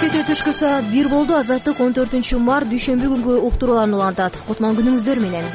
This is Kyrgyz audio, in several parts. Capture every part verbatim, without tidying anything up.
Бишкекте түшкү саат бир болду. Азаттык он төртүнчү март дүйшөмбү күнгү уктурууларын улантат. Кутман күнүңүздөр менен.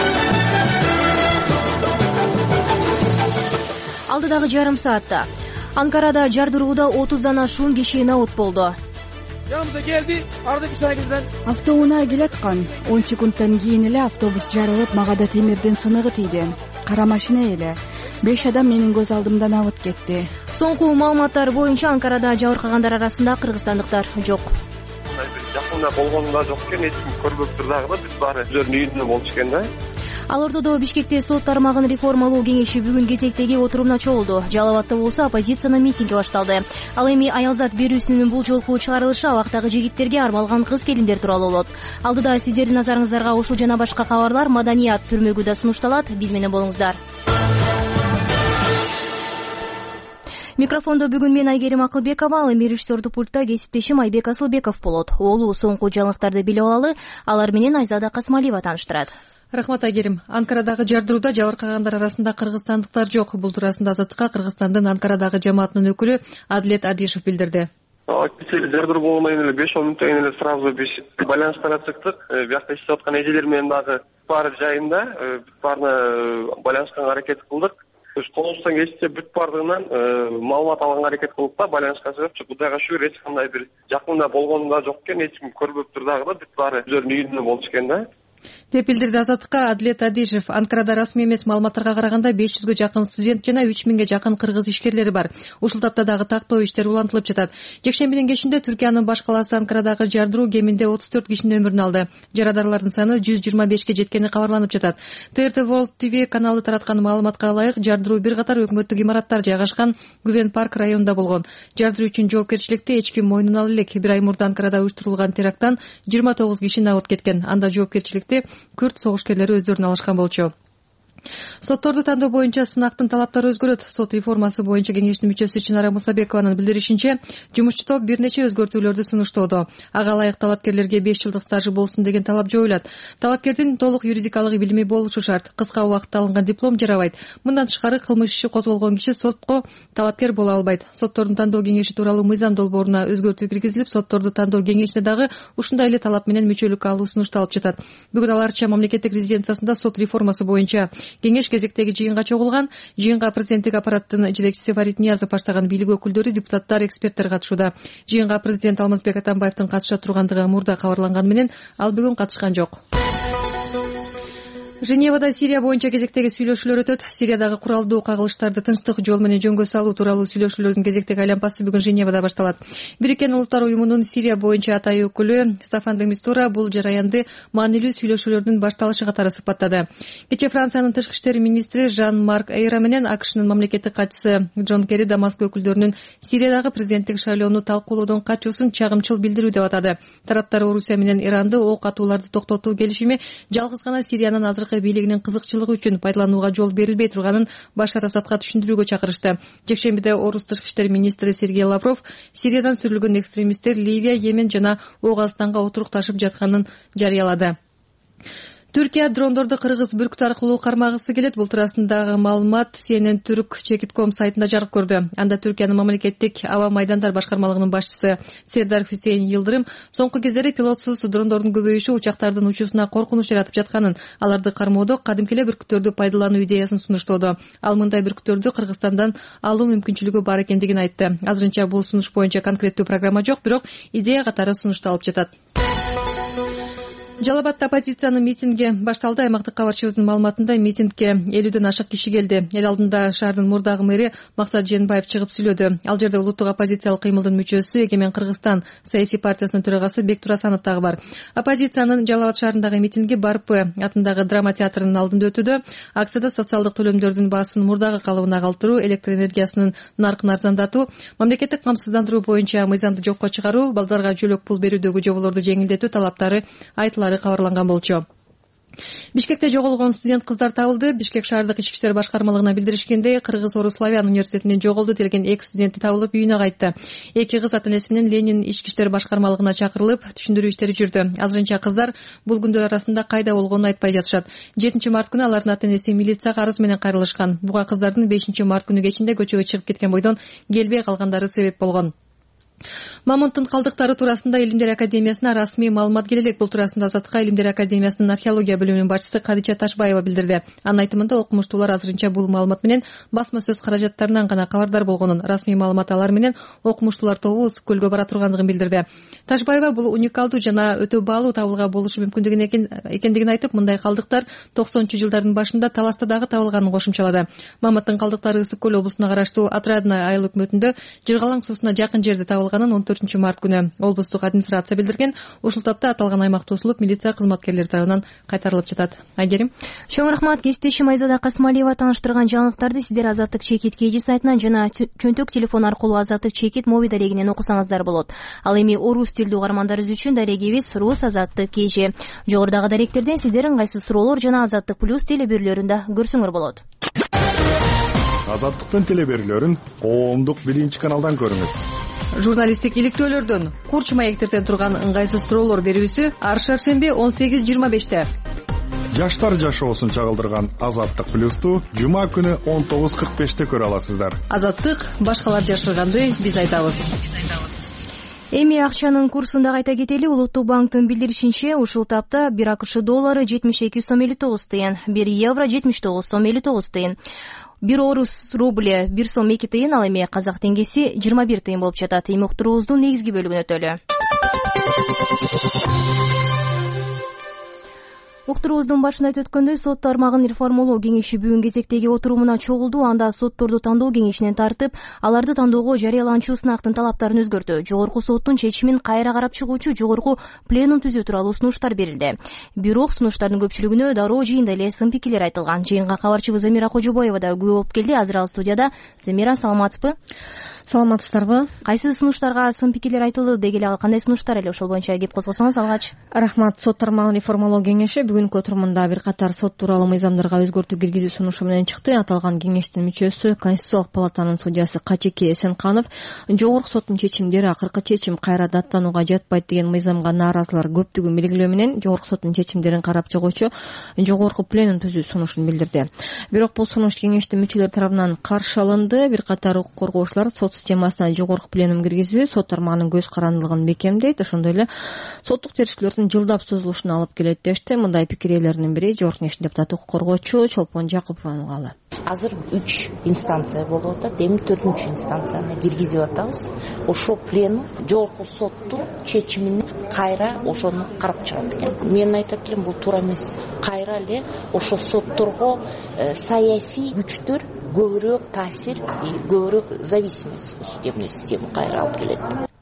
Алдыдагы жарым саатта Анкарада жардырууда отуздан ашуун киши наут болду. Yanımıza geldi, arada bir saygıdan. Автоунаа келаткан. он секундтан кийин эле автобус жарылып, магада темирдин сыныгы тийди. Кара машина эле. беш адам менин көз алдымдан абыт кетти. Соңку маалыматтар боюнча Анкарада жабыркагандар арасында кыргызстандыктар жок. Жакында болгонунда жок экен, эч ким көрбөптүр дагы да, биз баары өздөрүнүн үйүндө болчу экен да. Ал ортодо Бишкекте сот тармагын реформалоо кеңеши бүгүн кезектеги отурумуна чогулду. Жалал абадта болсо оппозициянын митинги башталды. Ал эми аялзат берүүсүнүн бул жолку чыгарылышы абактагы жигиттерге армалган кыз келиндер тууралуу болот. Алдыда сиздердин назарыңыздарга ушул жана башка кабарлар Маданият түрмөгү да сунушталат. Биз менен болуңуздар. Микрофондо бүгүн мен Айгерим Акылбекова, ал эми режиссердук пультта кесиптешим Айбек Асылбеков болот. Олу соңку жаңылыктарды билип алалы, алар менен Айзада Касмалиева тааныштырат. Рахмат Айгерим. Анкарадагы жардырууда жабыркагандар арасында кыргызстандыктар жок. Бул туурасында Азаттыкка Кыргызстандын Анкарадагы жамаатынын өкүлү Адлет Адишев билдирди. Кечээ жардыруу болгондон кийин эле беш он мүнөттөн кийин эле сразу биз байланыштара чыктык. Биякта иштеп аткан эжелер менен дагы баары жайында, баарына байланышканга аракет кылдык. Колубуздан келишинче бүт баардыгынан маалымат алганга аракет кылдык да, байланышка чыгып, Кудайга шүгүр эч кандай бир жакында болгонунда жок экен, эч ким көрбөптүр дагы да, бүт баары өздөрүнүн үйүндө болчу экен да. деп билдирди Азаттыкка Адлет Адишев. Анкарада расмий эмес маалыматтарга караганда беш жүзгө жакын студент жана үч миңге жакын кыргыз ишкерлери бар. Ушул тапта дагы тактоо иштер улантылып жатат. Жекшембинин кечинде Түркиянын баш калаасы Анкарадагы жардыруу кеминде отуз төрт кишинин өмүрүн алды. Жарадарлардын саны жүз жыйырма бешке жеткени кабарланып жатат. Тэ Эр Тэ World Ти Ви каналы тараткан маалыматка ылайык, жардыруу бир катар өкмөттүк имараттар жайгашкан Гүвен парк районунда болгон. Жардыруу үчүн жоопкерчиликти эч ким мойнуна ала элек. Бир ай мурда Анкарада уюштурулган теракттан жыйырма тогуз киши набыт кеткен. Анда жоопкерчиликти күрд согушкерлери өздөрүнө алышкан болчу. Сотторду тандоо боюнча сынактын талаптары өзгөрөт. Сот реформасы боюнча кеңештин мүчөсү Чынара Мусабекованын билдиришинче, жумушчу топ бир нече өзгөртүүлөрдү сунуштоодо. Ага ылайык талапкерлерге беш жылдык стажы болсун деген талап жоюлат. Талапкердин толук юридикалык билими болушу шарт. Кыска убакытта алынган диплом жарабайт. Мындан тышкары кылмыш иши козголгон киши сотко талапкер боло албайт. Соттордун тандоо кеңеши тууралуу мыйзам долбооруна өзгөртүү киргизилип, сотторду тандоо кеңешине дагы ушундай эле талап менен мүчөлүк алуу сунушталып жатат. Бүгүн аларча мамлекеттик резиденциясында сот реформасы боюнча кеңеш кезектеги жыйынга чогулган. Жыйынга президенттик аппараттын жетекчиси Фарид Ниязов баштаган бийлик өкүлдөрү, депутаттар, эксперттер катышууда. Жыйынга президент Алмазбек Атамбаевдин катыша тургандыгы мурда кабарланган менен ал бүгүн катышкан жок. Женевада Сирия боюнча кезектеги сүйлөшүүлөр өтөт. Сириядагы куралдуу кагылыштарды тынчтык жол менен жөнгө салуу тууралуу сүйлөшүүлөрдүн кезектеги айланпасы бүгүн Женевада башталат. Бириккен Улуттар уюмунун Сирия боюнча атайын өкүлү Стафан де Мистура бул жараянды маанилүү сүйлөшүүлөрдүн башталышы катары сыпаттады. Кечээ Франциянын тышкы иштер министри Жан-Марк Эйра менен АКШнын мамлекеттик катчысы Джон Керри Дамаск өкүлдөрүнүн Сириядагы президенттик шайлоону талкуулоодон качуусун чагымчыл билдирүү деп атады. Тараптар Орусия менен Иранды ок атууларды токтотуу келишими жалгыз гана Сириянын азыркы бийлигинин кызыкчылыгы үчүн пайдаланууга жол берилбей турганын Башар Асадка түшүндүрүүгө чакырышты. Жекшембиде Орус тышкы иштер министри Сергей Лавров Сириядан сүрүлгөн экстремисттер Ливия, Йемен жана Ооганстанга отурукташып жатканын жарыялады. Түркия дрондорду кыргыз бүркүт аркылуу кармагысы келет. Бул туурасындагы маалымат Си Эн Эн Түрк Чекит точка ком сайтында жарык көрдү. Анда Түркиянын мамлекеттик аба майдандар башкармалыгынын башчысы Сердар Хусейн Йылдырым соңку кездери пилотсуз дрондордун көбөйүшү учактардын учуусуна коркунуч жаратып жатканын, аларды кармоодо кадимки эле бүркүттөрдү пайдалануу идеясын сунуштоодо. Ал мындай бүркүттөрдү Кыргызстандан алуу мүмкүнчүлүгү бар экендигин айтты. Азырынча бул сунуш боюнча конкреттүү программа жок, бирок идея катары сунушталып жатат. Жалал Абадта оппозициянын митинги башталды. Аймактык кабарчыбыздын маалыматында митингге элүүдөн ашык киши келди. Эл алдында шаардын мурдагы мэри Максат Жээнбаев чыгып сүйлөдү. Ал жерде улуттук оппозициялык кыймылдын мүчөсү, Эгемен Кыргызстан саясий партиясынын төрагасы Бек Турасанов дагы бар. Оппозициянын Жалал Абад шаарындагы митинги Барпы атындагы драма театрынын алдында өтүүдө. Акцияда социалдык төлөмдөрдүн баасын мурдагы калыбына калтыруу, электр энергиясынын наркын арзандатуу, мамлекеттик камсыздандыруу боюнча мыйзамды жокко чыгаруу, балдарга жөлөк пул берүүдөгү жоболорду жеңилдетүү талаптары айтылары кабарланган болчу. Бишкекте жоголгон студент кыздар табылды. Бишкек шаардык ички иштер башкармалыгына билдиришкендей, Кыргыз-Орус славян университетинен жоголду делген эки студенти табылып үйүнө кайтты. Эки кыз ата-энеси менен Ленин ички иштер башкармалыгына чакырылып, түшүндүрүү иштери жүрдү. Азырынча кыздар бул күндөр арасында кайда болгонун айтпай жатышат. жетинчи март күнү алардын ата-энеси милицияга арыз менен кайрылышкан. Буга кыздардын бешинчи март күнү кечинде көчөгө чыгып кеткен бойдон келбей калгандары себеп болгон. Мамонттун калдыктары туурасында Илимдер академиясына расмий маалымат келе элек. Бул туурасында Азаттыкка Илимдер академиясынын археология бөлүмүнүн башчысы Кадича Ташбаева билдирди. Анын айтымында окумуштуулар азырынча бул маалымат менен басма сөз каражаттарынан гана кабардар болгонун, расмий маалымат алар менен окумуштуулар тобу Ысык көлгө бара тургандыгын билдирди. Ташбаева бул уникалдуу жана өтө баалуу табылга болушу мүмкүндүгүн экендигин айтып, мындай калдыктар токсонунчу жылдардын башында Таласта дагы табылганын кошумчалады. Мамонттун калдыктары Ысык көл облусуна караштуу Отрадное айыл өкмөтүндө Жыргалаң суусуна жакын жерде табылганын он төртүнчү март күнү облустук администрация билдирген. Ушул тапта аталган аймак тосулуп, милиция кызматкерлери тарабынан кайтарылып жатат. Айгерим. Чоң рахмат. Кесиптешим Айзада Касмалиева тааныштырган жаңылыктарды сиздер Азаттык Чекит Кеji сайтынан жана чөнтөк телефон аркылуу Азаттык Чекит моби дарегинен окусаңыздар болот. Ал эми орус тилдүү угармандарыбыз үчүн дарегибиз Рус Азаттык Кеji. Жогорудагы даректерден сиздер ыңгайсыз суроолор жана Азаттык плюс телеберүүлөрүндө көрсөңөр болот. Азаттыктын телеберүүлөрүн коомдук биринчи каналдан көрүңүз. Журналисттик иликтөөлөрдөн, курч маектерден турган ыңгайсыз суроолор берүүсү ар шаршемби он сегиз жыйырма беште. Жаштар жашоосун чагылдырган Азаттык плюсту жума күнү он тогуз кырк беште көрө аласыздар. Азаттык башкалар жашырганды биз айтабыз. Эми акчанын курсун да кайта кетели. Улуттук банктын билдиришинче, ушул тапта бир АКШ доллары жетимиш эки сом элүү тогуз тыйын, бир евро жетимиш тогуз сом элүү тогуз тыйын, бир орус рубль бир сом эки тыйын, ал эми казак теңгеси жыйырма бир тыйын болуп жатат. Эми уктуруубуздун негизги бөлүгүнө өтөлү. Уктуруубуздун башында айтып өткөндөй, сот тармагын реформалоо кеңеши бүгүн кезектеги отурумуна чогулду. Анда сотторду тандоо кеңешинен тартып, аларды тандоого жарыяланчу сынактын талаптарын өзгөртүү, жогорку соттун чечимин кайра карап чыгуучу жогорку пленум түзүү тууралуу сунуштар берилди. Бирок сунуштардын көпчүлүгүнө дароо жыйында эле сын пикирлер айтылган. Жыйынга кабарчыбыз Замира Кожобоева да күбө болуп келди. Азыр ал студияда. Замира, саламатсызбы? Саламатсыздарбы? Кайсы сунуштарга сын пикирлер айтылды дегеле, ал кандай сунуштар эле, ошол боюнча кеп козгосоңуз алгач. Рахмат. Сот тармагын реформалоо кеңеши бүгүнкү отурумунда бир катар сот тууралуу мыйзамдарга өзгөртүү киргизүү сунушу менен чыкты. Аталган кеңештин мүчөсү Конституциялык палатанын судьясы Качеке Эсенканов жогорку соттун чечимдери акыркы чечим кайра даттанууга жатпайт деген мыйзамга нааразылар көптүгүн белгилөө менен жогорку соттун чечимдерин карап чыгуучу жогорку пленум түзүү сунушун билдирди. Бирок бул сунуш кеңештин мүчөлөрү тарабынан каршы алынды. Бир катар укук коргоочулар сот системасына жогорку пленум киргизүү сот тармагынын көз карандылыгын бекемдейт, ошондой эле соттук териштирүүлөрдүн жылдап созулушуна алып келет дешти. Мындай пикир ээлеринин бири жогорку кеңештин депутаты укук коргоочу Чолпон Жакупованын калы. Азыр үч инстанция болуп атат, эми төртүнчү инстанцияны киргизип атабыз. Ошо пленум жогорку соттун чечимин кайра ошону карап чыгат экен. Мен айтат элем, бул туура эмес. Кайра эле ошо сотторго саясий күчтөр көбүрөөк таасир, көбүрөөк зависимость судебный система кайра алып келет.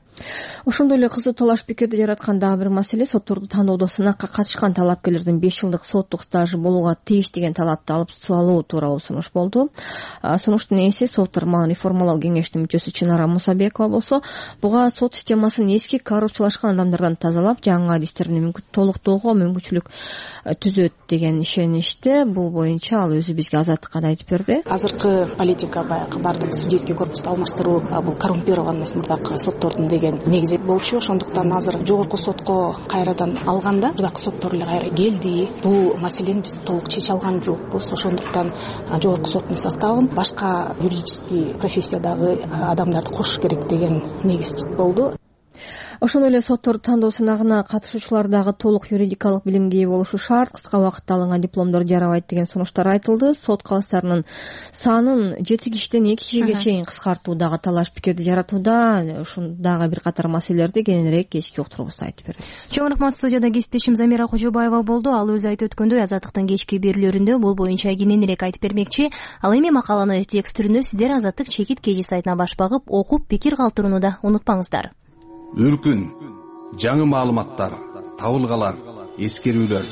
Ошондой эле кызуу талаш пикирди жараткан дагы бир маселе сотторду тандоодо сынакка катышкан талапкерлердин беш жылдык соттук стажы болууга тийиш деген талапты алып салуу тууралуу сунуш болду. Сунуштун ээси сот тармагын реформалоо кеңешинин мүчөсү Чынара Мусабекова болсо, буга сот системасын эски коррупциялашкан адамдардан тазалап, жаңы адистерин толуктоого мүмкүнчүлүк түзөт деген ишениште. Бул боюнча ал өзү бизге Азаттыкка да айтып берди. Азыркы политика баягы бардык судейский корпусту алмаштыруу, бул коррумпирован эмес мурдакы соттордун деген негизи болчу. Ошондуктан азыр жогорку сотко кайрадан алганда мурдакы соттор эле кайра келди. Бул маселени биз толук чече алган жокпуз. Ошондуктан жогорку соттун составын башка юридический профессиядагы адамдарды кошуш керек деген негиз болду. Ошондой эле сотторду тандоо сынагына катышуучулар дагы толук юридикалык билимге ээ болушу шарт, кыска убакытта алынган дипломдор жарабайт деген сунуштар айтылды. Сот калыстарынын санын жети кишиден эки кишиге чейин кыскартуу дагы талаш пикирди жаратууда. Ушун дагы бир катар маселелерди кийинирээк кечки уктуруубузда айтып беребиз. Чоң рахмат. Студияда кесиптешим Замира Кожобаева болду. Ал өзү айтып өткөндөй, Азаттыктын кечки берүүлөрүндө бул боюнча кененирээк айтып бермекчи. Ал эми макаланы текст түрүндө сиздер Азаттык Чекит Кеji сайтына баш багып окуп пикир калтырууну да унутпаңыздар. Үркүн, жаңы маалыматтар, табылгалар, эскерүүлөр.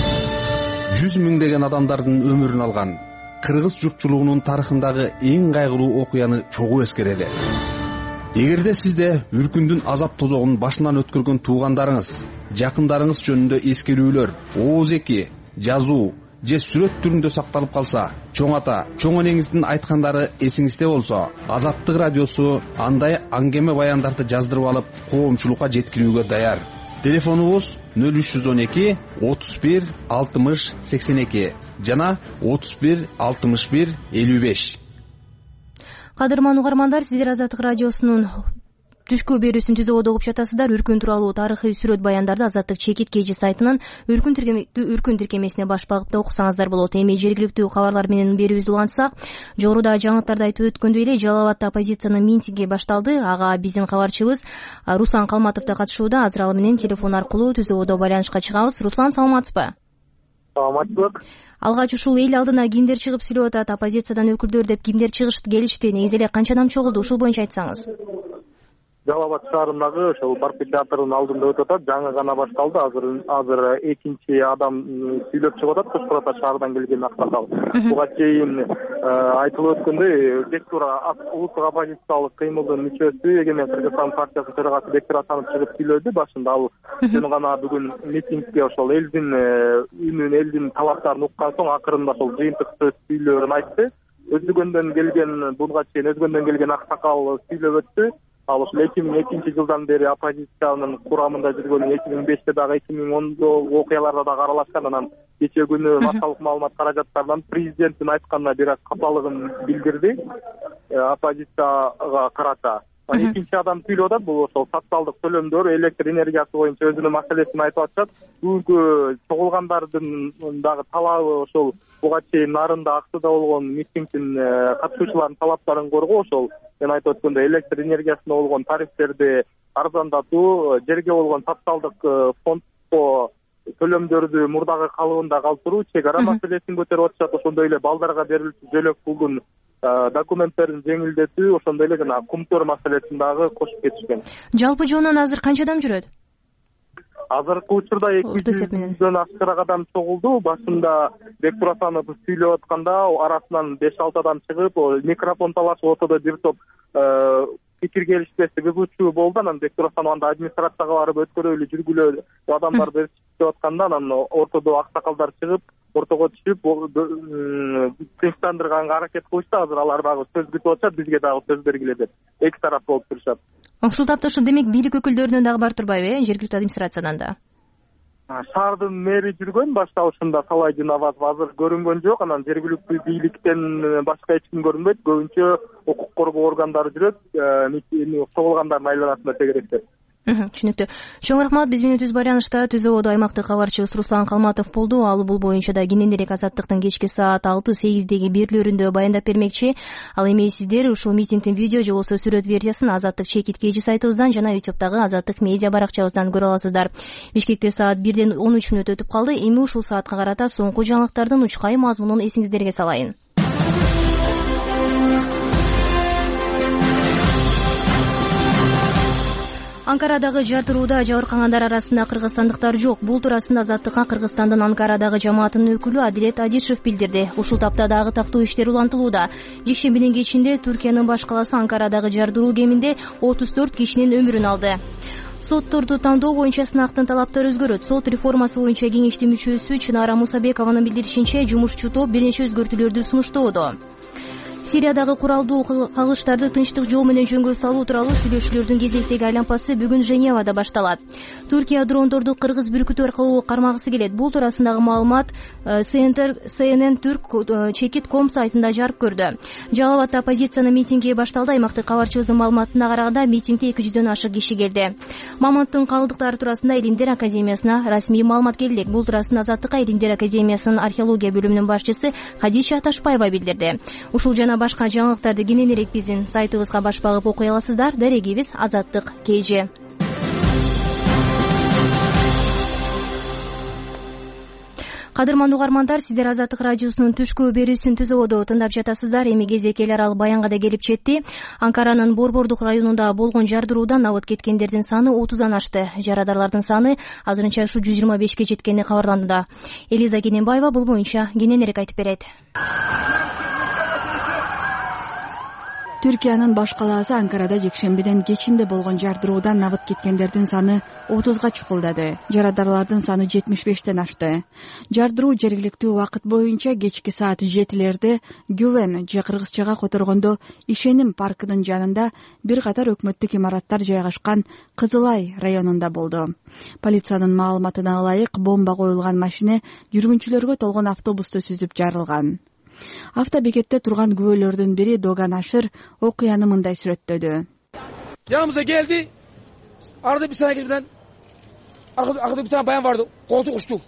Жүз миңдеген адамдардын өмүрүн алган кыргыз журтчулугунун тарыхындагы эң кайгылуу окуяны чогуу эскерели. Эгерде сизде үркүндүн азап тозогун башынан өткөргөн туугандарыңыз, жакындарыңыз жөнүндө эскерүүлөр, ооз-эки, жазуу же сүрөт түрүндө сакталып калса, чоң ата, чоң энеңиздин айткандары эсиңизде болсо, Азаттык радиосу андай аңгеме баяндарды жаздырып алып, коомчулукка жеткирүүгө даяр. Телефонубуз нөл үч жүз он эки отуз бир алтымыш сексен эки жана отуз бир алтымыш бир элүү беш. Кадырман угармандар, сиздер Азаттык радиосунун Түшкү берүүсүн түзүүгө угуп жатасыздар. Үркүн тууралуу тарыхый сүрөт баяндарды Азаттык чекит кежи сайтынан үркүн тиркемесине баш багып да окусаңыздар болот. Эми жергиликтүү кабарлар менен берүүбүздү улантсак, жогоруда жаңылыктарда айтып өткөндөй эле Жалал абадта оппозициянын митинги башталды. Ага биздин кабарчыбыз Руслан Калматов да катышууда. Азыр ал менен телефон аркылуу түзүүгө байланышка чыгабыз. Руслан, саламатсызбы? Саламатчылык. Алгач ушул эл алдына кимдер чыгып сүйлөп атат, оппозициядан өкүлдөр деп кимдер чыгышты, келишти, негизи эле канча адам чогулду, ушул боюнча айтсаңыз. Жалал абад шаарындагы ошол Барпы театрынын алдында өтүп атат. Жаңы гана башталды. Азыр азыр экинчи адам сүйлөп чыгып атат. Кушкар ата шаарынан келген аксакал. Буга чейин айтылып өткөндөй, Бектур улуттук оппозициялык кыймылдын мүчөсү, Эгемен Кыргызстан партиясынын төрагасы Бектур Асанов чыгып сүйлөдү. Башында ал жөн гана бүгүн митингге ошол элдин үнүн, элдин талаптарын уккан соң акырында ошол жыйынтык сөз сүйлөөрүн айтты. Өзгөндөн келген, буга чейин өзгөндөн келген аксакал сүйлөп өттү. Ал ошол эки миң экинчи жылдан бери оппозициянын курамында жүргөн, эки миң беште дагы эки миң ондо окуяларда дагы аралашкан. Анан кечээ күнү массалык маалымат каражаттарынан президенттин айтканына бир аз капалыгын билдирди оппозицияга карата. Экинчи адам сүйлөп атат. Бул ошол социалдык төлөмдөр, электр энергиясы боюнча өзүнүн маселесин айтып атышат. Бүгүнкү чогулгандардын дагы талабы ошол буга чейин нарында Аксыда болгон митингдин катышуучуларынын талаптарын коргоо. Ошол мен айтып өткөндөй электр энергиясына болгон тарифтерди арзандатуу, жерге болгон социалдык фондко төлөмдөрдү мурдагы калыбында калтыруу, чек ара маселесин көтөрүп атышат. Ошондой эле балдарга берилчү жөлөк пулдун документтерин жеңилдетүү, ошондой эле жана кумтөр маселесин дагы кошуп кетишкен. Жалпы жонун азыр канча адам жүрөт? Азыркы учурда эки жүздөн ашыгыраак адам чогулду. Башында Бектур Асанов сүйлөп атканда арасынан беш алты адам чыгып, микрофон талашып, ортодо бир топ пикир келишпешти кызуучу болду. Анан Бектур Асанов анда администрацияга барып өткөрөйлү жүргүлө адамдарды берип атканда, анан ортодо аксакалдар чыгып, ортого түшүп тынчтандырганга аракет кылышты. Азыр алар дагы сөз күтүп атышат, бизге дагы сөз бергиле деп. Эки тарап болуп турушат. Ушул тапта ушул демек бийлик өкүлдөрүнөн дагы бар турбайбы, э, жергиликтүү администрациядан да? Шаардын мэри жүргөн, башталышында Салайдин Навазов азыр көрүнгөн жок. Анан жергиликтүү бийликтен башка эч ким көрүнбөйт. Көбүнчө укук коргоо органдары жүрөт, чогулгандардын айланасында тегеректеп. Түшүнүктүү. Чоң рахмат. Биз менен түз байланышта түзүүбүдө аймактык кабарчыбыз Руслан Калматов болду. Ал бул боюнча да кененирээк Азаттыктын кечки саат алты сегиздеги берүүлөрүндө баяндап бермекчи. Ал эми сиздер ушул митингдин видео же болбосо сүрөт версиясын Азаттык чекит кежи сайтыбыздан жана ютубтагы Азаттык медиа баракчабыздан көрө аласыздар. Бишкекте саат бирден он үч мүнөт өтүп калды. Эми ушул саатка карата соңку жаңылыктардын учкай мазмунун эсиңиздерге салайын. Анкарадагы жартырууда жабыркагандар арасында кыргызстандыктар жок. Бул туурасында Азаттыкка Кыргызстандын Анкарадагы жамаатынын өкүлү Адилет Адишев билдирди. Ушул тапта дагы тактоо иштери улантылууда. Жекшембинин кечинде Түркиянын баш каласы Анкарадагы жардыруу кеминде отуз төрт кишинин өмүрүн алды. Сотторду тандоо боюнча сынактын талаптары өзгөрөт. Сот реформасы боюнча кеңештин мүчөсү Чынара Мусабекованын билдиришинче, жумушчу топ бир нече өзгөртүүлөрдү сунуштоодо. Сириядагы куралдуу кагылыштарды тынчтык жол менен жөнгө салуу тууралуу сүйлөшүүлөрдүн кезектеги айланпасы бүгүн Женевада башталат. Туркия дрондорду кыргыз бүркүтү аркылуу кармагысы келет. Бул туурасындагы маалымат Си Эн Эн Түрк чекит ком сайтында жарык көрдү. Жалал абадта оппозициянын митинги башталды. Аймактык кабарчыбыздын маалыматына караганда митингде эки жүздөн ашык киши келди. Мамонттун калдыктары туурасында Илимдер академиясына расмий маалымат келди. Бул туурасында Азаттыкка Илимдер академиясынын археология бөлүмүнүн башчысы Кадиша Ташпаева билдирди. Ушул жана башка жаңылыктарды кененирээк биздин сайтыбызга баш багып окуй аласыздар. Дарегибиз Азаттык кежи. Кадырман угармандар, сиздер Азаттык радиосунун түшкү берүүсүн түзүүбүдө тыңдап жатасыздар. Эми кезек эл аралык баянга да келип жетти. Анкаранын Борбордук районунда болгон жардыруудан абыт кеткендердин саны отуздан ашты. Жарадарлардын саны азырынча ушу жүз жыйырма бешке жеткени кабарланды. Элиза Кененбаева бул боюнча кененирээк айтып берет. Түркиянын баш калаасы Анкарада жекшембиден кечинде болгон жардыруудан абыт кеткендердин саны отузга чукулдады. Жарадарлардын саны жетимиш бештен ашты. Жардыруу жергиликтүү убакыт боюнча кечки саат жетилерде Гювен же кыргызчага которгондо Ишеним паркынын жанында бир катар өкмөттүк имараттар жайгашкан Кызылай районунда болду. Полициянын маалыматына ылайык, бомба коюлган машина жүргүнчүлөргө толгон автобусту сүзүп жарылган. Автобекетте турган күбөлөрдүн бири Доган Ашыр окуяны мындай сүрөттөдү. Yanımıza geldi. Arada bir saniye geçmeden arkada bir tane bayan vardı. Koltuğu uçtu.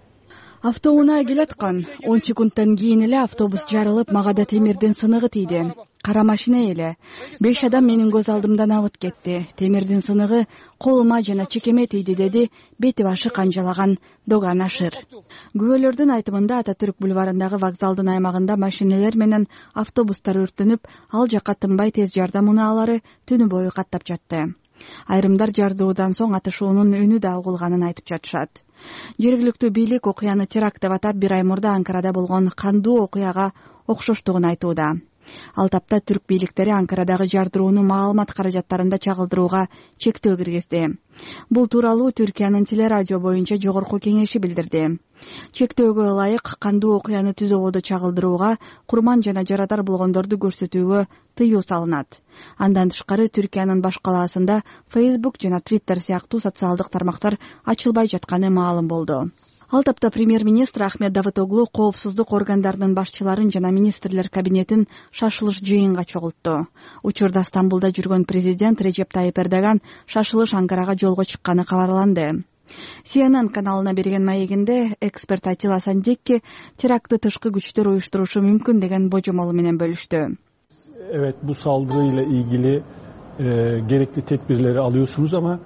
Автоунаа келаткан он секундтан кийин эле автобус жарылып, мага да темирдин сыныгы тийди. Кара машина эле. Беш адам менин көз алдымдан абыт кетти. Темирдин сыныгы колума жана чекеме тийди, деди бети башы канжалаган Доган Ашир. Күбөлөрдүн айтымында Ататүрк бульварындагы вокзалдын аймагында машиналар менен автобустар өрттөнүп, ал жакка тынбай тез жардам унаалары түнү бою каттап жатты. Айрымдар жардуудан соң атышуунун үнү да угулганын айтып жатышат. Жергиликтүү бийлик окуяны теракт деп атап, бир ай мурда Анкарада болгон кандуу окуяга окшоштугун айтууда. Ал тапта түрк бийликтери Анкарадагы жардырууну маалымат каражаттарында чагылдырууга чектөө киргизди. Бул тууралуу Түркиянын телерадио боюнча жогорку кеңеши билдирди. Чектөөгө ылайык кандуу окуяны түз ободо чагылдырууга, курман жана жарадар болгондорду көрсөтүүгө тыюу салынат. Андан тышкары Түркиянын баш калаасында Facebook жана Twitter сыяктуу социалдык тармактар ачылбай жатканы маалым болду. Ал тапта премьер-министр Ахмет Давутоглу коопсуздук органдарынын башчыларын жана министрлер кабинетин шашылыш жыйынга чогултту. Учурда Стамбулда жүргөн президент Режеп Тайип Эрдоган шашылыш Анкарага жолго чыкканы кабарланды. Си Эн Эн каналына берген маегинде эксперт Атила Сандекки терактты тышкы күчтөр уюштурушу мүмкүн деген божомолу менен бөлүштү. Evet, bu saldırıyla ilgili e, gerekli tedbirleri alıyorsunuz ama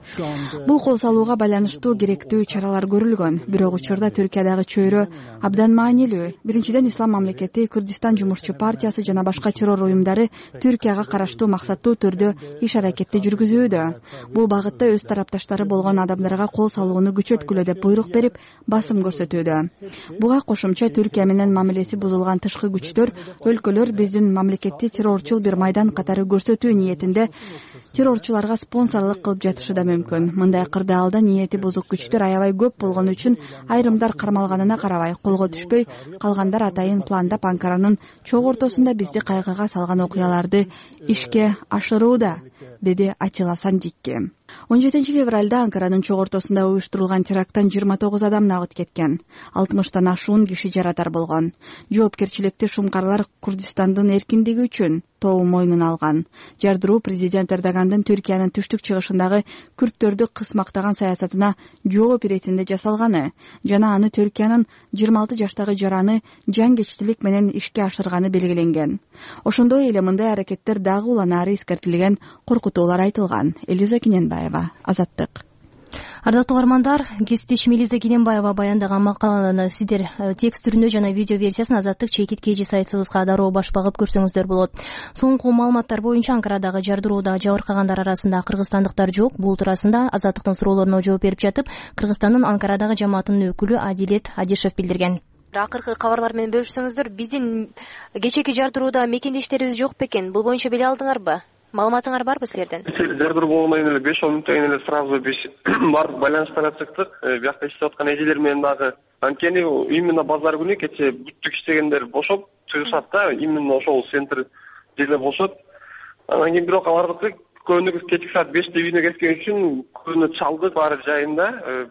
Бул кол салууга байланыштуу керектүү чаралар көрүлгөн. Бирок учурда Түркиядагы чөйрө абдан маанилүү. Биринчиден, Ислам мамлекети, Кыргызстан жумушчу партиясы жана башка террор уюмдары Түркияга караштуу максаттуу түрдө иш аракетти жүргүзүүдө. Бул багытта өз тарапташтары болгон адамдарга кол салууну күчөткүлө деп буйрук берип, басым көрсөтүүдө. Буга кошумча Түркия менен мамилеси бузулган тышкы күчтөр, өлкөлөр биздин мамлекетти террорчул бир майдан катары көрсөтүү ниетинде террорчуларга спонсорлук кылып жатышы да мүмкүн. Мындай кырдаалда ниети бузук күчтөр аябай көп болгон үчүн айрымдар кармалганына карабай колго түшпөй, калгандар атайын пландап Анкаранын чогуу ортосунда бизди кайгыга салган окуяларды ишке ашырууда, деди Атила Сандикки. он жетинчи февралда Анкаранын чогуу ортосунда уюштурулган теракттан жыйырма тогуз адам набыт кеткен. алтымыштан ашуун киши жарадар болгон. Жоопкерчиликти шумкарлар Курдистандын эркиндиги үчүн тобу мойнуна алган. Жардыруу президент Эрдогандын Түркиянын түштүк чыгышындагы күрттөрдү кысмактаган саясатына жооп иретинде жасалганы жана аны Түркиянын жыйырма алты жаштагы жараны жангечтилик менен ишке ашырганы белгиленген. Ошондой эле мындай аракеттер дагы уланары эскертилген, коркутуулар айтылган. Элиза Кененбаева, Азаттык. Ардактуу угармандар, кесиптешим Элиза Кененбаева баяндаган макаланы сиздер текст түрүндө жана видео версиясын Азаттык чекит кежи сайтыбызга дароо баш багып көрсөңүздөр болот. Соңку маалыматтар боюнча Анкарадагы жардырууда жабыркагандар арасында кыргызстандыктар жок. Бул туурасында Азаттыктын суроолоруна жооп берип жатып, Кыргызстандын Анкарадагы жамаатынын өкүлү Адилет Адишев билдирген. Акыркы кабарлар менен бөлүшсөңүздөр, биздин кечээки жардырууда мекендештерибиз жок бекен. Бул боюнча биле алдыңарбы? Маалыматыңар барбы силерден? Жардыруу болгондон эле беш он мүнөттөн эле сразу биз бардык байланыштарга чыктык. Биякта иштеп аткан эжелер менен дагы. Анткени именно базар күнү кечээ бүттүк иштегендер бошоп чыгышат да, именно ошол центр жерде бошот. Анан кийин бирок бардык көбүнүк кечки саат беште үйүнө кеткен үчүн көбүнө чалдык, баары жайында,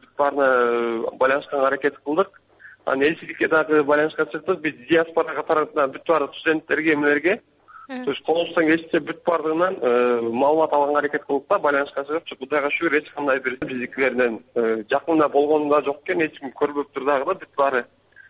баарына байланышканга аракет кылдык. Анан элчиликке дагы байланышка чыктык. Биз диаспора катарында бүт баары студенттерге, эмелерге то есть колубуздан келишинче бүт баардыгынан маалымат алганга аракет кылып да байланышка чыгып, Кудайга шүгүр эч кандай бир биздикилерден жакында болгону да жок экен, эч ким көрбөптүр дагы да, бүт баары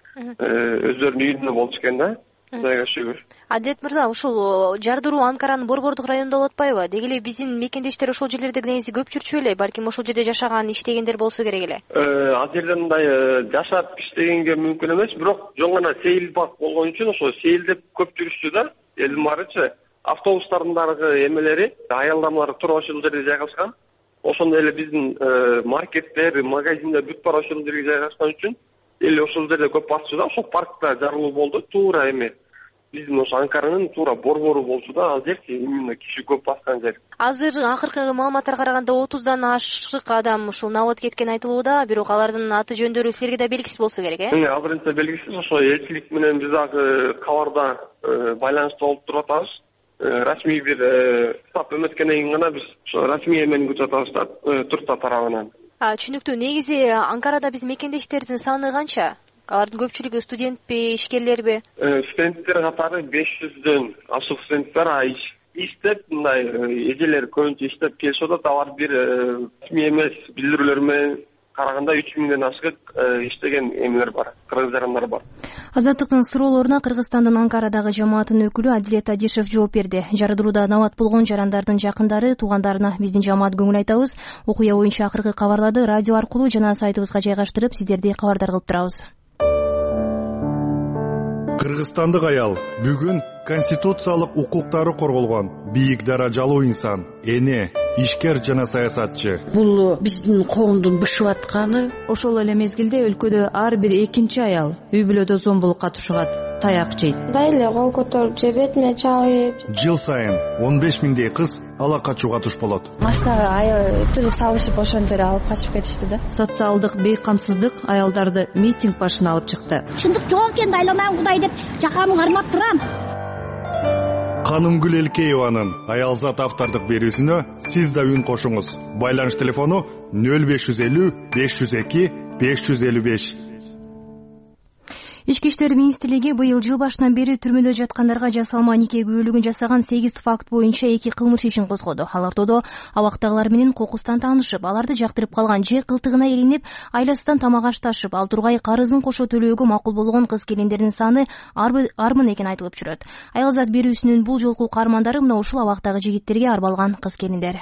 өздөрүнүн үйүндө болчу экен да. Кудайга шүгүр. Адилет мырза, ушул жардыруу Анкаранын Борбордук районунда болуп атпайбы? Деги эле биздин мекендештер ошол жерлерде негизи көп жүрчү беле? Балким ошол жерде жашаган, иштегендер болсо керек эле. Ал жерде мындай жашап иштегенге мүмкүн эмес, бирок жөн гана сейил бак болгон үчүн ошо сейилдеп көп жүрүшчү да. Элдин баарычы автобустардагы эмелери, аялдамалары туура ошол жерде жайгашкан. Ошондой эле биздин маркеттер, магазиндер бүт баары ошол жерге жайгашкан үчүн эл ошол жерде көп басчу да. Ошол паркта жарылуу болду, туура эме биздин ошо Анкаранын туура борбору болчу да, ал жер именно киши көп баскан жер. Азыр акыркы маалыматтарга караганда отуздан ашык адам ушул набыт кеткен айтылууда, бирок алардын аты жөндөрү силерге да белгисиз болсо керек, э? Азырынча белгисиз. Ошо элчилик менен биз дагы кабарда байланышта болуп туруп атабыз. Расмий бир стап өмөткөндөн кийин гана биз ошо расмий эмени күтүп атабыз да, Түркия тарабынан. Түшүнүктүү. Негизи Анкарада биз мекендештердин саны канча? Алардын көпчүлүгү студентпи, ишкерлерби? Студенттер катары беш жүздөн ашык студент бар, а иштеп мындай эжелер көбүнчө иштеп келишип атат. Алар бир расмий эмес билдирүүлөр менен караганда үч миңден ашык иштеген эмелер бар, кыргыз жарандар бар. Азаттыктын суроолоруна Кыргызстандын Анкарадагы жамаатынын өкүлү Адилет Адишев жооп берди. Жарыдырууда набат болгон жарандардын жакындары, туугандарына биздин жамаат көңүл айтабыз. Окуя боюнча акыркы кабарларды радио аркылуу жана сайтыбызга жайгаштырып, сиздерди кабардар кылып турабыз. Кыргызстандык аял бүгүн конституциялык укуктары корголгон бийик даражалуу инсан, эне, ишкер жана саясатчы. Бул биздин коомдун бышып атканы. Ошол эле мезгилде өлкөдө ар бир экинчи аял үй бүлөдө зомбулукка тушугат, таяк жейт. Дайле кол көтөрүп же бетиме чабып. Жыл сайын он беш миңдей кыз ала качууга туш болот. Машинага аябай тыгып салышып ошон жерге алып качып кетишти да. Социалдык бейкамсыздык аялдарды митинг башына алып чыкты. Чындык жок экен, айланам Кудай деп жакамды кармап турам. Канымгүл Элкееванын Аялзат автордук берүүсүнө сиз да үн кошуңуз. Байланыш телефону нөл беш жүз элүү беш жүз эки беш жүз элүү беш. Ички иштер министрлиги быйыл жыл башынан бери түрмөдө жаткандарга жасалма нике күбөлүгүн жасаган сегиз факт боюнча эки кылмыш ишин козгоду. Ал ортодо абактагылар менен кокустан таанышып, аларды жактырып калган же кылтыгына илинип, айласынан тамак аш ташып, ал тургай карызын кошо төлөөгө макул болгон кыз келиндердин саны армын экени айтылып жүрөт. Аялзат берүүсүнүн бул жолку каармандары мына ушул абактагы жигиттерге арбалган кыз келиндер.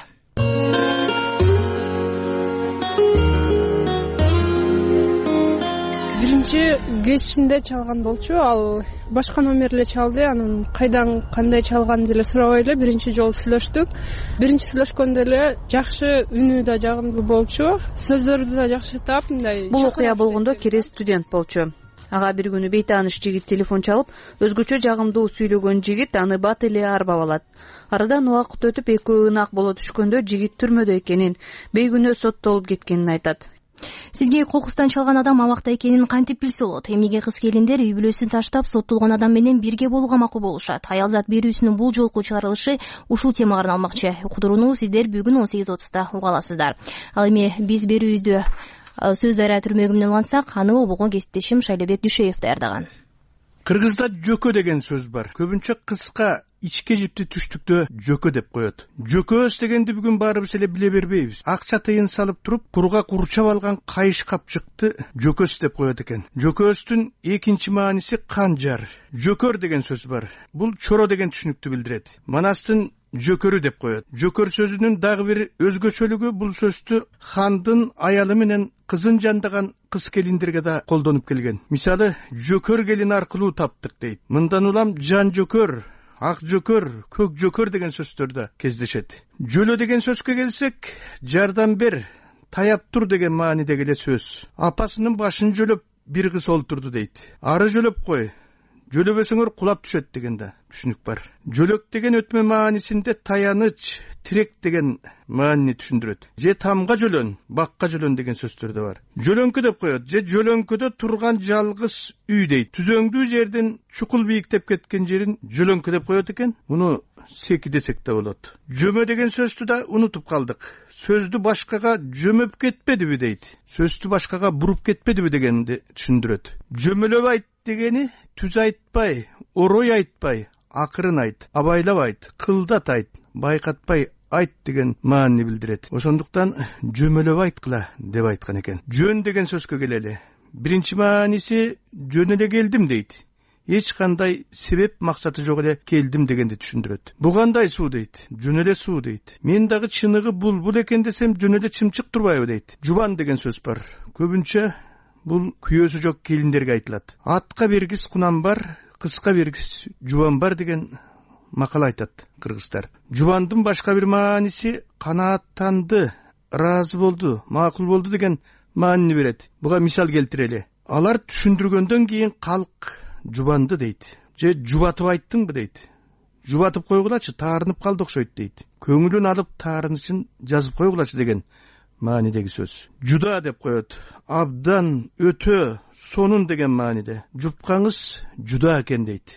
Биринчи кечинде чалган болчу, ал башка номер эле чалды, анан кайдан кандай чалганын деле сурабай эле биринчи жолу сүйлөштүк. Биринчи сүйлөшкөндө эле жакшы үнү да жагымдуу болчу, сөздөрү да жакшы таап, мындай. Бул окуя болгондо кирес студент болчу. Ага бир күнү бейтааныш жигит телефон чалып, өзгөчө жагымдуу сүйлөгөн жигит аны бат эле арбап алат. Арадан убакыт өтүп экөө ынак боло түшкөндө жигит түрмөдө экенин, бейгүнөө соттолуп кеткенин айтат. Сизге кокустан чалган адам абакта экенин кантип билсе болот? Эмнеге кыз келиндер үй бүлөсүн таштап соттолгон адам менен бирге болууга макул болушат? Аялзат берүүсүнүн бул жолку чыгарылышы ушул темага арналмакчы. Кудурууну сиздер бүгүн он сегиз отузда уга аласыздар. Ал эми биз берүүбүздү сөз дарыя түрмөгү менен улантсак, аны обого кесиптешим Шайлебек Дүшеев даярдаган. Кыргызда жөкө деген сөз бар. Көбүнчө кыска ичке жипти түштүктө жөкө деп коет. Жөкөс дегенди бүгүн баарыбыз эле биле бербейбиз. Акча тыйын салып туруп, курга курчап алган кайыш капчыкты жөкөс деп коет экен. Жөкөстүн экинчи мааниси канжар. Жөкөр деген сөз бар. Бул чоро деген түшүнүктү билдирет. Манастын жөкөрү деп коет. Жөкөр сөзүнүн дагы бир өзгөчөлүгү бул сөздү хандын аялы менен кызын жандаган кыз келиндерге да колдонуп келген. Мисалы, жөкөр келин аркылуу таптык дейт. Мындан улам жан жөкөр, ак жөкөр, көк жөкөр деген сөздөр да кездешет. Жөлө деген сөзгө келсек, жардам бер, таяп тур деген маанидеги эле сөз. Апасынын башын жөлөп бир кыз олтурду дейт. Ары жөлөп кой, жөлөбөсөңөр кулап түшөт деген да түшүнүк бар. Жөлөк деген өтмө маанисинде таяныч, тирек деген маанини түшүндүрөт. Же тамга жөлөн, бакка жөлөн деген сөздөр да бар. Жөлөңкү деп коет, же жөлөңкүдө турган жалгыз үй дейт. Түзөңдүү жерден чукул бийиктеп кеткен жерин жөлөңкү деп коет экен. Муну секи десек да болот. Жөмө деген сөздү да унутуп калдык. Сөздү башкага жөмөп кетпедиби дейт. Сөздү башкага буруп кетпедиби дегенди түшүндүрөт. Жөмөлөп айт дегени түз айтпай, орой айтпай, акырын айт, абайлап айт, кылдат айт, байкатпай айт деген маанини билдирет. Ошондуктан жөмөлөп айткыла деп айткан экен. Жөн деген сөзгө келели. Биринчи мааниси жөн эле келдим дейт. Эч кандай себеп максаты жок эле келдим дегенди түшүндүрөт. Бу кандай суу дейт? Жөн эле суу дейт. Мен дагы чыныгы булбул экен десем жөн эле чымчык турбайбы дейт. Жубан деген сөз бар. Көбүнчө бул күйөөсү жок келиндерге айтылат. Атка бергис кунам бар, кызга бергис жубан бар деген макал айтат кыргыздар. Жубандын башка бир мааниси канааттанды, ыраазы болду, макул болду деген маанини берет. Буга мисал келтирели. Алар түшүндүргөндөн кийин калк жубанды дейт. Же жубатып айттыңбы дейт. Жубатып койгулачы, таарынып калды окшойт дейт. Көңүлүн алып таарынычын жазып койгулачы деген маанидеги сөз. Жуда деп коет. Абдан, өтө, сонун деген мааниде. Жупкаңыз жуда экен дейт.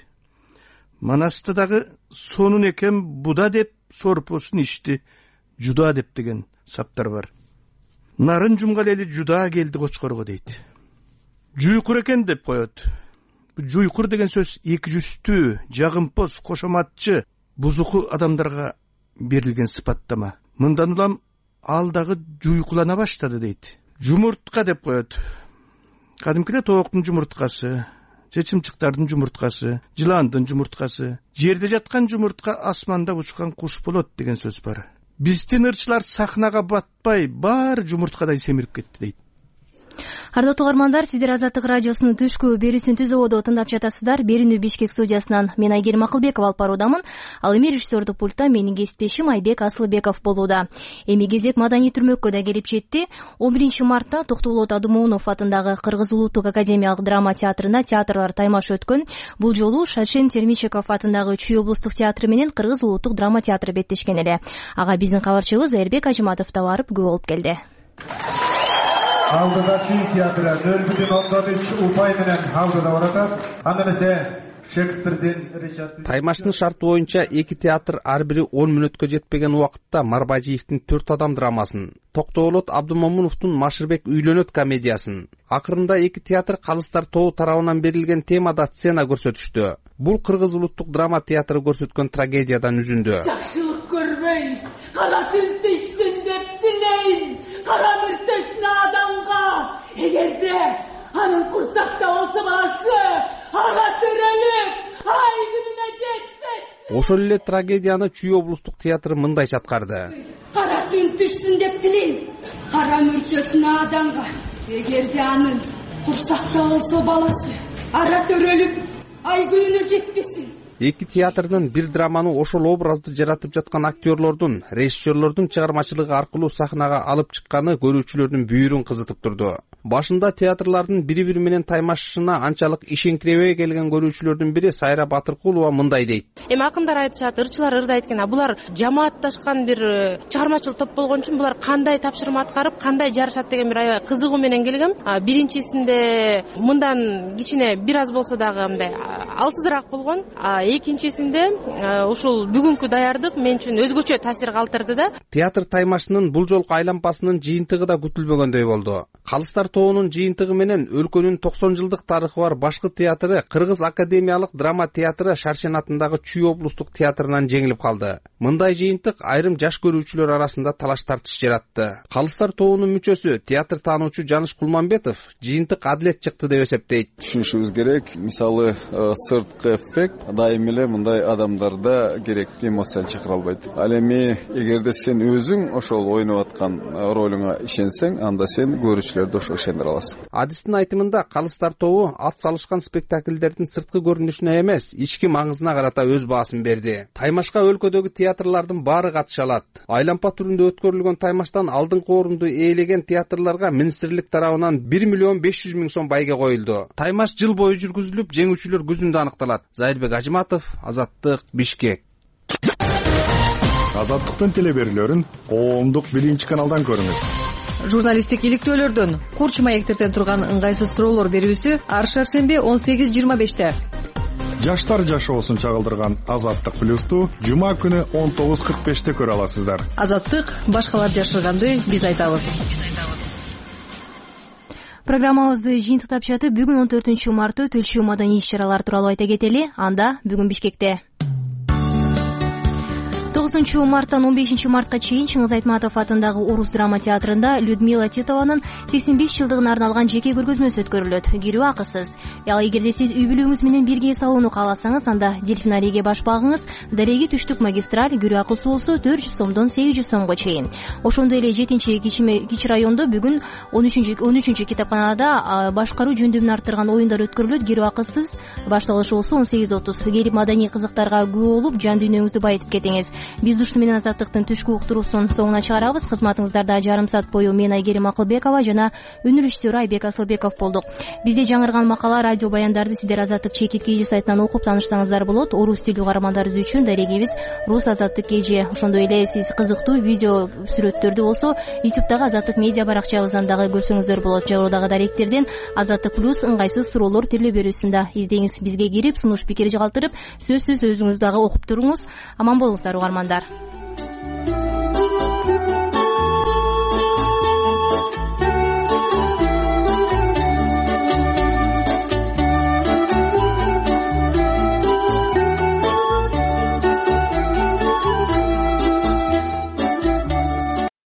Манаста дагы сонун экен буда деп сорпосун ичти, жуда деп деген саптар бар. Нарын жумгал эли жуда келди кочкорго дейт. Жуйкур экен деп коет. Жуйкур деген сөз эки жүздүү, жагымпоз, кошоматчы, бузуку адамдарга берилген сыпаттама. Мындан улам ал дагы жуйкулана баштады дейт. Жумуртка деп коет. Кадимки эле тооктун жумурткасы, чечимчиктардын жумурткасы, жыландын жумурткасы, жерде жаткан жумуртка асманда учкан куш болот деген сөз бар. Биздин ырчылар сахнага батпай, баары жумурткадай семирип кетти дейт. Ардактуу угармандар, сиздер Азаттык радиосунун түшкү берүүсүн түзүүбүдө тыңдап жатасыздар. Берүүнү Бишкек студиясынан мен Айгерим Акылбекова алып баруудамын. Ал эми режиссердук пультта менин кесиптешим Айбек Асылбеков болууда. Эми кезек маданий түрмөккө да келип жетти. он биринчи мартта Токтоолот Адумонов атындагы Кыргыз Улуттук академиялык драма театрында театрлар таймаш өткөн. Бул жолу Шашен Термичеков атындагы Чүй облустук театры менен Кыргыз Улуттук драма театры беттешкен эле. Ага биздин кабарчыбыз Эрбек Ажыматов да барып күбө болуп келди. Алдыда Чүй театры нөл бүтүн ондон үч упай менен алдыда баратат. Анда эсе Шекспирдин Ричард Таймаштын шарты боюнча эки театр ар бири он мүнөткө жетпеген убакытта Марбажиевдин төрт адам драмасын, Токтоолот Абдумомуновдун Машырбек үйлөнөт комедиясын, акырында эки театр Калыстар тобу тарабынан берилген темада сцена көрсөтүштү. Бул Кыргыз Улуттук драма театры көрсөткөн трагедиядан үзүндү. Жакшылык көрбөй, кара түн түштүн деп тилейин. Кара мүртөсүн адамга, эгерде анын курсакта болсо баласы, ага төрөлүп, ай күнүнө жетпес. Ошол эле трагедияны Чүй облустук театры мындайча аткарды. Кара түн түштүн деп тилейин. Кара мүртөсүн адамга, эгерде анын курсакта болсо баласы, ага төрөлүп, ай күнүнө жетпесин. Эки театрдын бир драманы ошол образды жаратып жаткан актерлордун, режиссерлордун чыгармачылыгы аркылуу сахнага алып чыкканы көрүүчүлөрдүн бүйүрүн кызытып турду. Башында театрлардын бири-бири менен таймашышына анчалык ишенкиребей келген көрүүчүлөрдүн бири Сайра Батыркулова мындай дейт. Эми акындар айтышат, ырчылар ырдайт экен, а булар жамаатташкан бир чыгармачыл топ болгон үчүн булар кандай тапшырма аткарып, кандай жарышат деген бир аябай кызыгуу менен келгем. Биринчисинде мындан кичине бир аз болсо дагы мындай алсызыраак болгон. Экинчисинде ушул бүгүнкү даярдык мен үчүн өзгөчө таасир калтырды да. Театр таймашынын бул жолку айлампасынын жыйынтыгы да күтүлбөгөндөй болду. Калыстар тобунун жыйынтыгы менен өлкөнүн токсон жылдык тарыхы бар башкы театры Кыргыз академиялык драма театры Шаршен атындагы Чүй облустук театрынан жеңилип калды. Мындай жыйынтык айрым жаш көрүүчүлөр арасында талаш тартыш жаратты. Калыстар тобунун мүчөсү, театр таануучу Жаныш Кулманбетов жыйынтык адилет чыкты деп эсептейт. Түшүнүшүбүз керек, мисалы сырткы эффект дайым эле мындай адамдарда керектүү эмоцияны чакыра албайт. Ал эми эгерде сен өзүң ошол ойноп аткан ролуңа ишенсең, анда сен көрүүчүлөрдү ошо ишендире аласың. Адистин айтымында Калыстар тобу ат салышкан спектакльдердин сырткы көрүнүшүнө эмес, ички маңызына карата өз баасын берди. Таймашка өлкөдөгү театрлардын баары катыша алат. Айлампа түрүндө өткөрүлгөн таймаштан алдыңкы орунду ээлеген театрларга министрлик тарабынан бир миллион беш жүз миң сом байге коюлду. Таймаш жыл бою жүргүзүлүп, жеңүүчүлөр күзүндө аныкталат. Айбек Ажыматов, Азаттык, Бишкек. Азаттыктын телеберүүлөрүн коомдук биринчи каналдан көрүңүз. Журналисттик иликтөөлөрдөн курч маектерден турган ыңгайсыз суроолор берүүсү ар шаршемби он сегиз жыйырма беште. Жаштар жашоосун чагылдырган Азаттык плюсту жума күнү он тогуз кырк беште көрө аласыздар. Азаттык, башкалар жашырганды биз айтабыз. Программабызды жыйынтыктап жатып, бүгүн он төртүнчү март өтүлчү маданий иш-чаралар тууралуу айта кетели. Анда бүгүн Бишкекте тогузунчу марттан он бешинчи мартка чейин Чыңгыз Айтматов атындагы Орус драма театрында Людмила Титованын сексен беш жылдыгына арналган жеке көргөзмөсү өткөрүлөт. Кирүү акысыз. Ал эгерде сиз үй бүлөгүңүз менен бирге салууну кааласаңыз, анда Дельфинариге баш багыңыз. Дареги түштүк магистраль кирүү акысы болсо төрт жүз сомдон сегиз жүз сомго чейин. Ошондой эле жетинчи кичи райондо бүгүн он үчүнчү китапканада башкаруу жөндөмүн арттырган оюндар өткөрүлөт. Кирүү акысыз. Башталышы болсо он сегиз отуз. Келип маданий кызыктарга күбө болуп, жан дүйнөңүздү байытып кетиңиз. Биз Душту менен Азаттыктын түшкү уктуруусун соңуна чыгарабыз. Кызматыңыздарда жарым саат бою мен Айгерим Акылбекова жана өнөр режиссеру Айбек Асылбеков болдук. Бизде жаңырган макала, радио баяндарды сиздер Азаттык чекит кеже сайтынан окуп таанышсаңыздар болот. Орус тилдүү каармандарыбыз үчүн дарегибиз Рус Азаттык кеже. Ошондой эле сиз кызыктуу видео сүрөттөрдү болсо ютубтагы Азаттык медиа баракчабыздан дагы көрсөңүздөр болот. Жогорудагы даректерден Азаттык плюс ыңгайсыз суроолор тиле берүүсүндө издеңиз. Бизге кирип сунуш пикир жагалтырып, сөзсүз өзүңүз дагы окуп туруңуз. Аман болуңуздар угармандар.